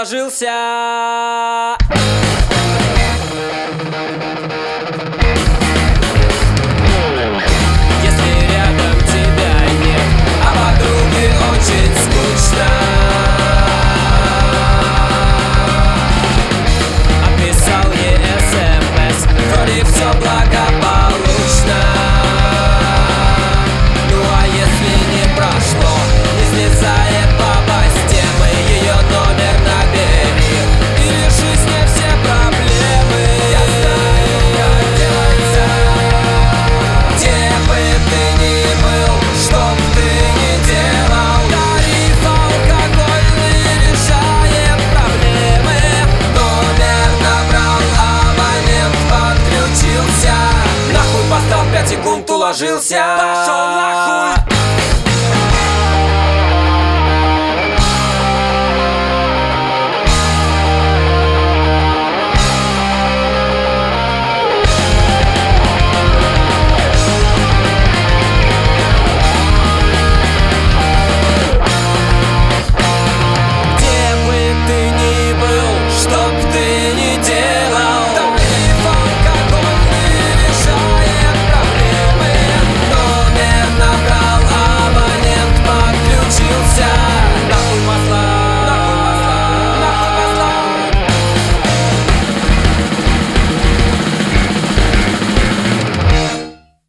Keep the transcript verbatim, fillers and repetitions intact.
уложился. Если рядом тебя нет, а подруге очень скучно, отписал ей смс, вроде все благополучно. Ну а если не прошло, не слезает баба с темы, ее номер набери и реши с ней все проблемы. Я знаю, как делается. Где бы ты ни был, что б ты ни делал, тариф алкогольный решает проблемы. Номер набрал, абонент подключился, нахуй поставил, пять секунд уложился. Пошел нахуй.